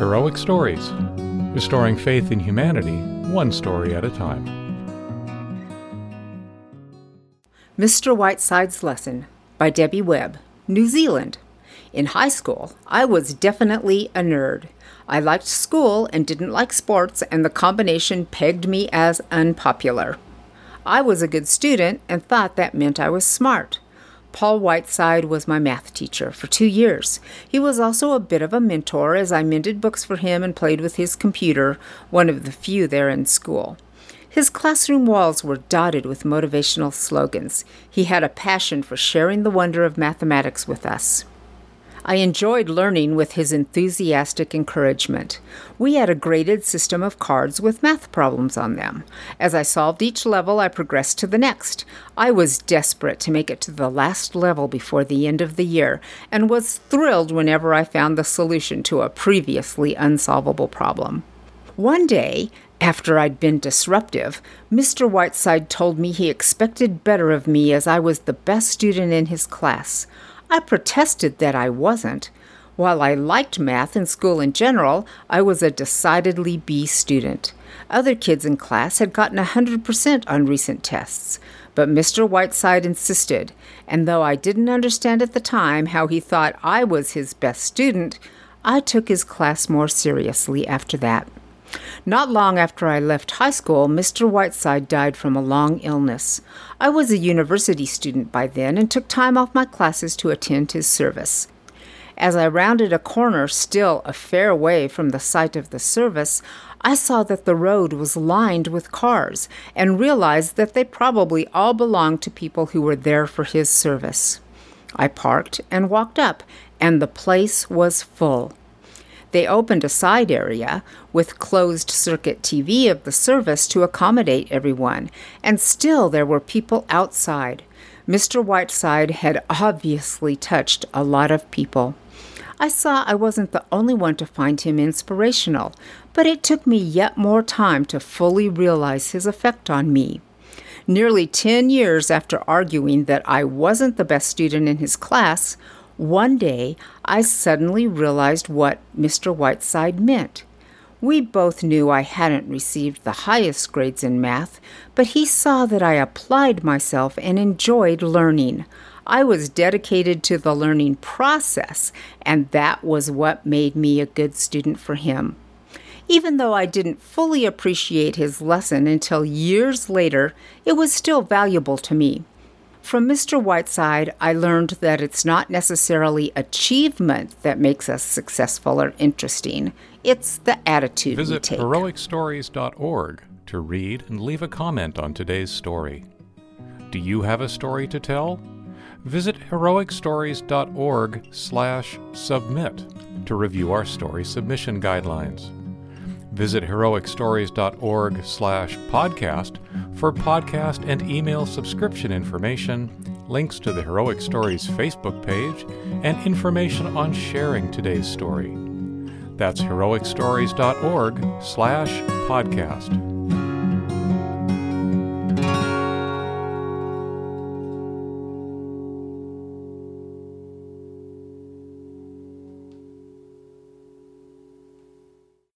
Heroic Stories, restoring faith in humanity, one story at a time. Mr. Whiteside's Lesson by Debbie Webb, New Zealand. In high school, I was definitely a nerd. I liked school and didn't like sports, and the combination pegged me as unpopular. I was a good student and thought that meant I was smart. Paul Whiteside was my math teacher for 2 years. He was also a bit of a mentor as I mended books for him and played with his computer, one of the few there in school. His classroom walls were dotted with motivational slogans. He had a passion for sharing the wonder of mathematics with us. I enjoyed learning with his enthusiastic encouragement. We had a graded system of cards with math problems on them. As I solved each level, I progressed to the next. I was desperate to make it to the last level before the end of the year, and was thrilled whenever I found the solution to a previously unsolvable problem. One day, after I'd been disruptive, Mr. Whiteside told me he expected better of me as I was the best student in his class. I protested that I wasn't. While I liked math and school in general, I was a decidedly B student. Other kids in class had gotten 100% on recent tests, but Mr. Whiteside insisted, and though I didn't understand at the time how he thought I was his best student, I took his class more seriously after that. Not long after I left high school, Mr. Whiteside died from a long illness. I was a university student by then and took time off my classes to attend his service. As I rounded a corner, still a fair way from the site of the service, I saw that the road was lined with cars and realized that they probably all belonged to people who were there for his service. I parked and walked up, and the place was full. They opened a side area with closed-circuit TV of the service to accommodate everyone, and still there were people outside. Mr. Whiteside had obviously touched a lot of people. I saw I wasn't the only one to find him inspirational, but it took me yet more time to fully realize his effect on me. Nearly 10 years after arguing that I wasn't the best student in his class, one day, I suddenly realized what Mr. Whiteside meant. We both knew I hadn't received the highest grades in math, but he saw that I applied myself and enjoyed learning. I was dedicated to the learning process, and that was what made me a good student for him. Even though I didn't fully appreciate his lesson until years later, it was still valuable to me. From Mr. Whiteside, I learned that it's not necessarily achievement that makes us successful or interesting. It's the attitude we take. Visit heroicstories.org to read and leave a comment on today's story. Do you have a story to tell? Visit heroicstories.org/submit to review our story submission guidelines. Visit heroicstories.org/podcast for podcast and email subscription information, links to the Heroic Stories Facebook page, and information on sharing today's story. That's heroicstories.org/podcast.